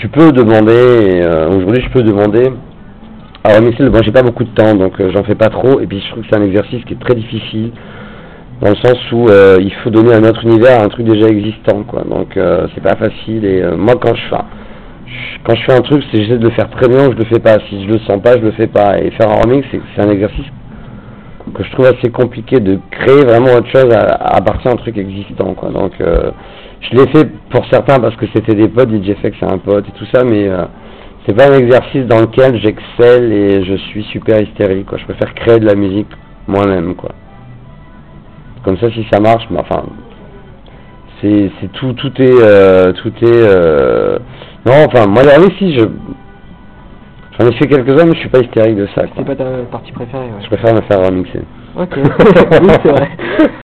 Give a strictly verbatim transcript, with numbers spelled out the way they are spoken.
tu peux demander, euh, aujourd'hui je peux demander à remixer. Bon, j'ai pas beaucoup de temps, donc euh, j'en fais pas trop, et puis je trouve que c'est un exercice qui est très difficile, dans le sens où euh, il faut donner un autre univers à un truc déjà existant, quoi. Donc euh, c'est pas facile, et euh, moi quand je fais, je, quand je fais un truc, c'est j'essaie de le faire très bien ou je le fais pas. Si je le sens pas, je le fais pas. Et faire un remix, c'est, c'est un exercice que je trouve assez compliqué, de créer vraiment autre chose à, à partir d'un truc existant, quoi. Donc euh, je l'ai fait pour certains parce que c'était des potes, D J F X c'est un pote et tout ça, mais euh, c'est pas un exercice dans lequel j'excelle et je suis super hystérique, quoi. Je préfère créer de la musique moi-même, quoi. Comme ça, si ça marche, mais enfin, c'est, c'est tout, tout est, euh, tout est, euh... non, enfin, moi, les remix, si je, j'en ai fait quelques-uns, mais je suis pas hystérique de ça, quoi. C'est pas ta partie préférée, ouais. Je préfère me faire remixer. Ok, oui, c'est vrai.